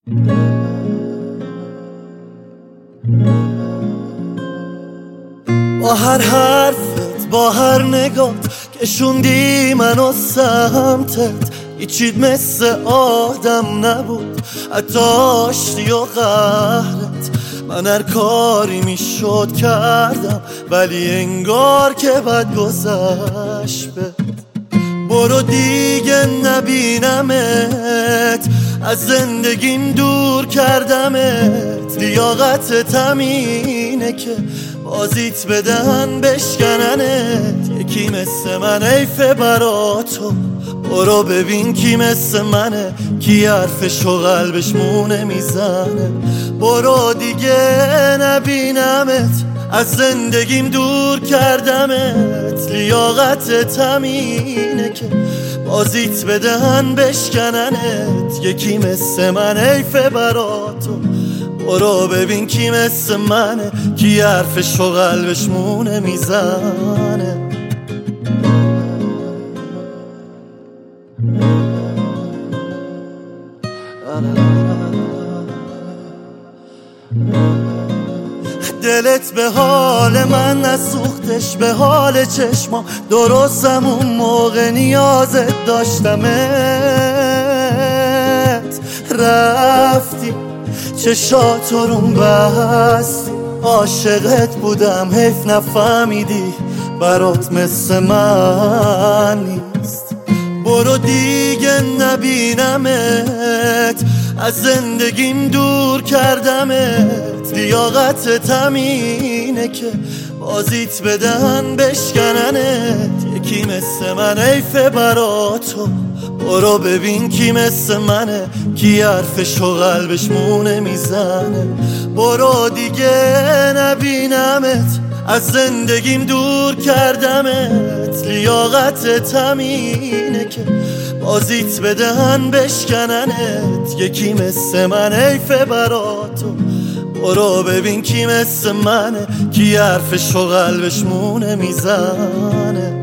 با هر حرفت، با هر نگات کشوندی منو سمتت، هیچیت مثل آدم نبود، حتی آشتی و قهرت. من هر کاری میشد کردم، ولی انگار که بد گذشت. برو دیگه نبینمت، از زندگیم دور کردمت. لیاقتت همینه که بازیت بدن بشکننت. یکی مثل من حیفه برا تو، برو ببین کی مثل منه، کی حرفشو قلبش مونه میزنه. برو دیگه نبینمت، از زندگیم دور کردمت. لیاقتت همینه که بازیت بدهن بشکننت. یکی مثل من حیفه برا تو، برو ببین کی مثل منه، کی حرفشو قلبش مونه میزنه. دلت به حال من نسوختش، به حال چشمام درستم اون موقع نیازت داشتمت. رفتی چشاتو روم بستی، عاشقت بودم حیف نفهمیدی، برات مثل من نیست. برو دیگه نبینمت، از زندگیم دور کردمت. لیاقتت همینه که بازیت بدن بشکننت. یکی مثل من حیفه برا تو، برو ببین کی مثل منه، کی حرفشو قلبش مونه میزنه. برو دیگه نبینمت، از زندگیم دور کردمت. لیاقتت همینه که بازیت بدهن بشکننت. یکی مثل من حیفه برا تو، برو ببین کی مثل منه، کی حرفشو قلبش مونه میزنه.